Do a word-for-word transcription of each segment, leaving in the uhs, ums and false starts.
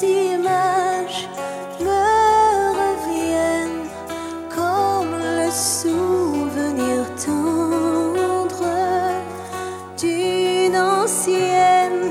images me reviennent comme le souvenir tendre d'une ancienne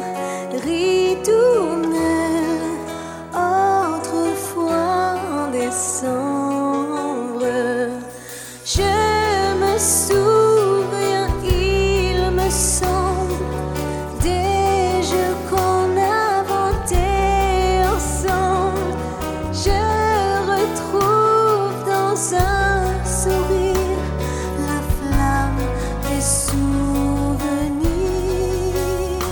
ritournelle autrefois en décembre. Je me souviens, il me semble, des jeux qu'on inventait ensemble. Je retrouve dans un sourire la flamme des souvenirs.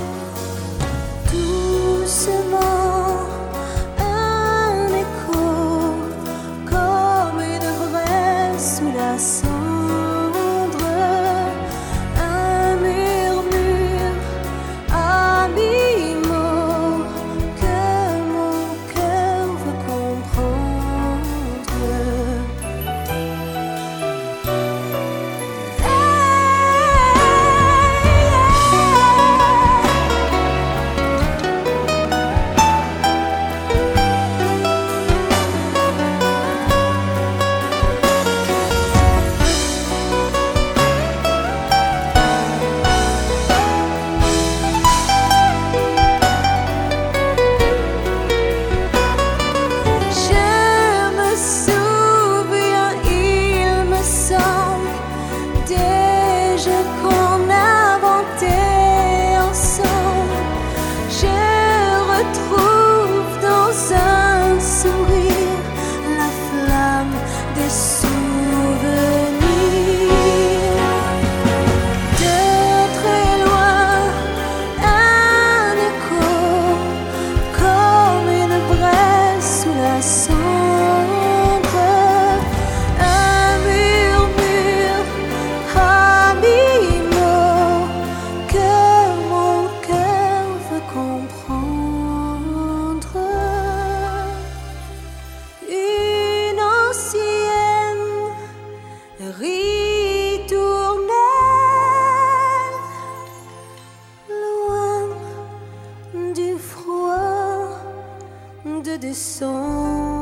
Doucement, un écho comme une vraie sous la cendre, un murmure à mi-mot que mon cœur veut comprendre. Je me souviens, il me semble, des jeux qu'on inventait ensemble. Je retrouve dans un sourire la flamme des souvenirs. De très loin, un écho comme une braise sous la cendre, un murmure à mi-mot que mon cœur veut comprendre. Une ancienne ritournelle, loin du froid de décembre.